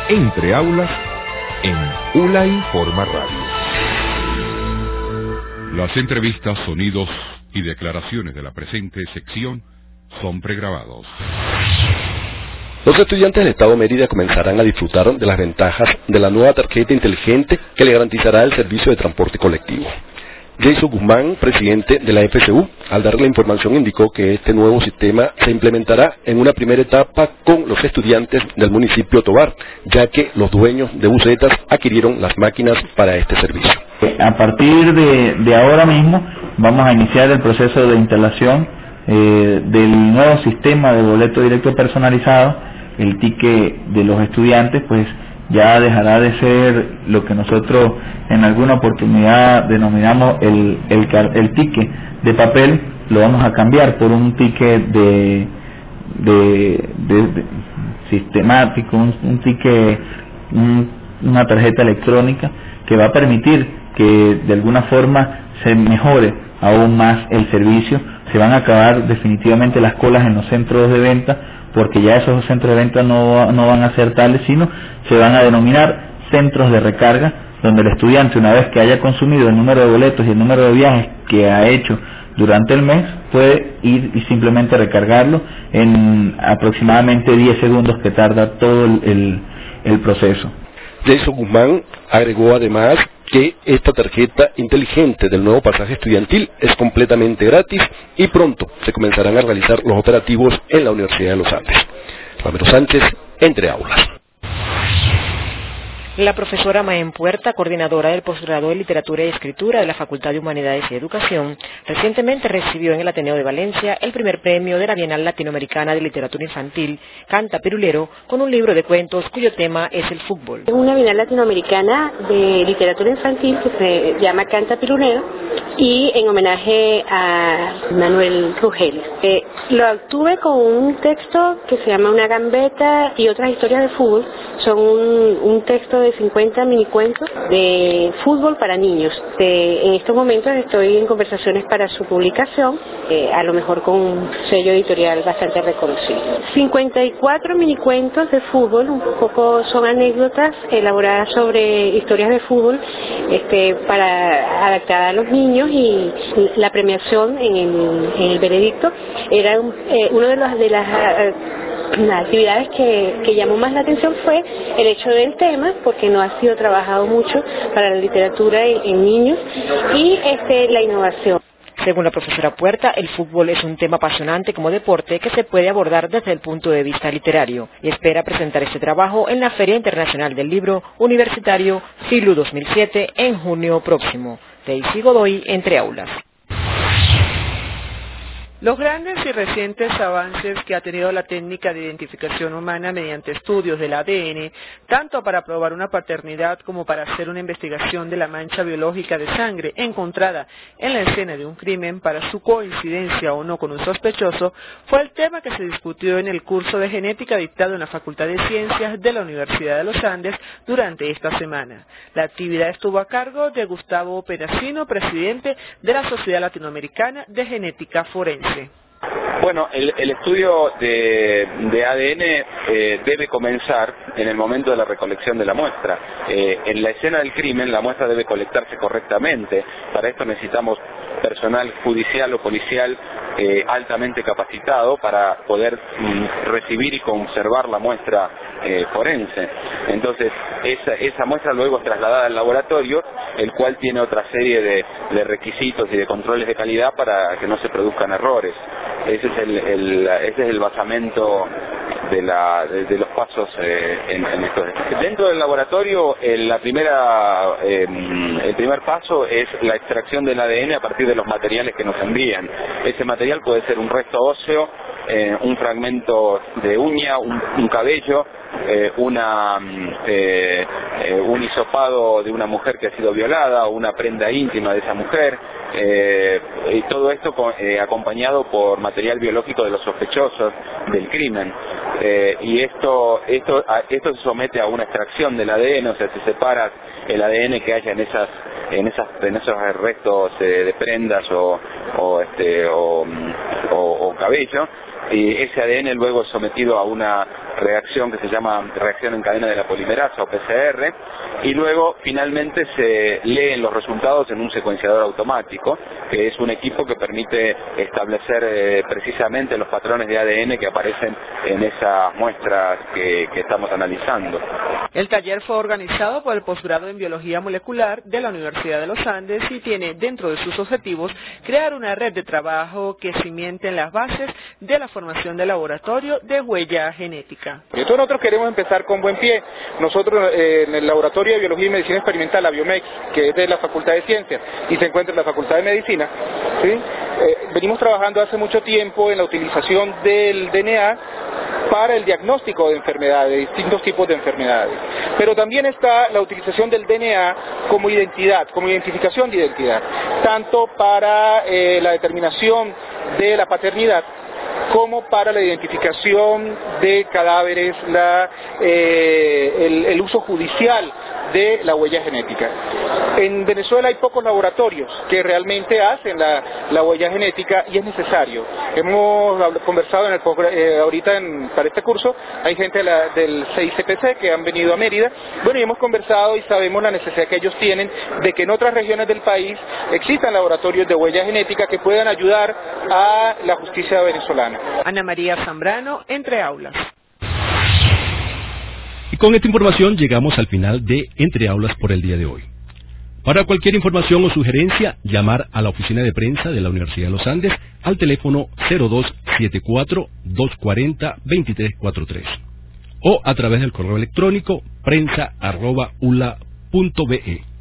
Entre Aulas en ULA Informa Radio. Las entrevistas, sonidos y declaraciones de la presente sección son pregrabados. Los estudiantes del Estado Mérida comenzarán a disfrutar de las ventajas de la nueva tarjeta inteligente que le garantizará el servicio de transporte colectivo. Jason Guzmán, presidente de la FCU, al dar la información indicó que este nuevo sistema se implementará en una primera etapa con los estudiantes del municipio Tovar, ya que los dueños de busetas adquirieron las máquinas para este servicio. A partir de ahora mismo vamos a iniciar el proceso de instalación del nuevo sistema de boleto directo personalizado. El ticket de los estudiantes pues ya dejará de ser lo que nosotros en alguna oportunidad denominamos el ticket de papel, lo vamos a cambiar por un ticket de sistemático, un ticket, una tarjeta electrónica que va a permitir que de alguna forma se mejore aún más el servicio. Se van a acabar definitivamente las colas en los centros de venta, porque ya esos centros de venta no van a ser tales, sino se van a denominar centros de recarga, donde el estudiante, una vez que haya consumido el número de boletos y el número de viajes que ha hecho durante el mes, puede ir y simplemente recargarlo en aproximadamente 10 segundos que tarda todo el proceso. Jason Guzmán agregó además que esta tarjeta inteligente del nuevo pasaje estudiantil es completamente gratis y pronto se comenzarán a realizar los operativos en la Universidad de los Andes. Ramiro Sánchez, Entre Aulas. La profesora Maén Puerta, coordinadora del posgrado de Literatura y Escritura de la Facultad de Humanidades y Educación, recientemente recibió en el Ateneo de Valencia el primer premio de la Bienal Latinoamericana de Literatura Infantil, Canta Pirulero, con un libro de cuentos cuyo tema es el fútbol. Es una Bienal Latinoamericana de Literatura Infantil que se llama Canta Pirulero y en homenaje a Manuel Rugel. Lo obtuve con un texto que se llama Una gambeta y otras historias de fútbol. Son un texto de 50 minicuentos de fútbol para niños. En estos momentos estoy en conversaciones para su publicación, a lo mejor con un sello editorial bastante reconocido. 54 minicuentos de fútbol, un poco son anécdotas elaboradas sobre historias de fútbol para adaptar a los niños, y la premiación en el veredicto era uno de las actividades que llamó más la atención fue el hecho del tema, porque no ha sido trabajado mucho para la literatura en niños, y la innovación. Según la profesora Puerta, el fútbol es un tema apasionante como deporte que se puede abordar desde el punto de vista literario, y espera presentar este trabajo en la Feria Internacional del Libro Universitario FILU 2007 en junio próximo. Daisy Godoy, Entre Aulas. Los grandes y recientes avances que ha tenido la técnica de identificación humana mediante estudios del ADN, tanto para probar una paternidad como para hacer una investigación de la mancha biológica de sangre encontrada en la escena de un crimen para su coincidencia o no con un sospechoso, fue el tema que se discutió en el curso de genética dictado en la Facultad de Ciencias de la Universidad de los Andes durante esta semana. La actividad estuvo a cargo de Gustavo Pedacino, presidente de la Sociedad Latinoamericana de Genética Forense. Bueno, el estudio de ADN debe comenzar en el momento de la recolección de la muestra. En la escena del crimen la muestra debe colectarse correctamente. Para esto necesitamos personal judicial o policial altamente capacitado para poder recibir y conservar la muestra forense. Entonces esa muestra luego es trasladada al laboratorio, el cual tiene otra serie de requisitos y de controles de calidad para que no se produzcan errores. Ese es el basamento de los pasos en estos. Dentro del laboratorio el primer paso es la extracción del ADN a partir de los materiales que nos envían. Ese material puede ser un resto óseo, un fragmento de uña, un cabello, un hisopado de una mujer que ha sido violada, o una prenda íntima de esa mujer, y todo esto acompañado por material biológico de los sospechosos del crimen. Y esto se somete a una extracción del ADN, o sea, se separa el ADN que haya en esos restos de prendas o cabello, y ese ADN luego es sometido a una reacción que se llama reacción en cadena de la polimerasa o PCR, y luego finalmente se leen los resultados en un secuenciador automático, que es un equipo que permite establecer precisamente los patrones de ADN que aparecen en esas muestras que estamos analizando. El taller fue organizado por el posgrado en Biología Molecular de la Universidad de los Andes y tiene dentro de sus objetivos crear una red de trabajo que cimente en las bases de la formación del laboratorio de huella genética. Entonces nosotros queremos empezar con buen pie. Nosotros en el Laboratorio de Biología y Medicina Experimental, la Biomex, que es de la Facultad de Ciencias y se encuentra en la Facultad de Medicina, ¿sí? Venimos trabajando hace mucho tiempo en la utilización del DNA para el diagnóstico de enfermedades, de distintos tipos de enfermedades. Pero también está la utilización del DNA como identidad, como identificación de identidad, tanto para la determinación de la paternidad como para la identificación de cadáveres, el uso judicial de la huella genética. En Venezuela hay pocos laboratorios que realmente hacen la huella genética y es necesario. Hemos conversado ahorita para este curso, hay gente del CICPC que han venido a Mérida, bueno, y hemos conversado y sabemos la necesidad que ellos tienen de que en otras regiones del país existan laboratorios de huella genética que puedan ayudar a la justicia venezolana. Ana María Zambrano, Entre Aulas. Y con esta información llegamos al final de Entre Aulas por el día de hoy. Para cualquier información o sugerencia, llamar a la oficina de prensa de la Universidad de los Andes al teléfono 0274-240-2343 o a través del correo electrónico prensa@ula.be.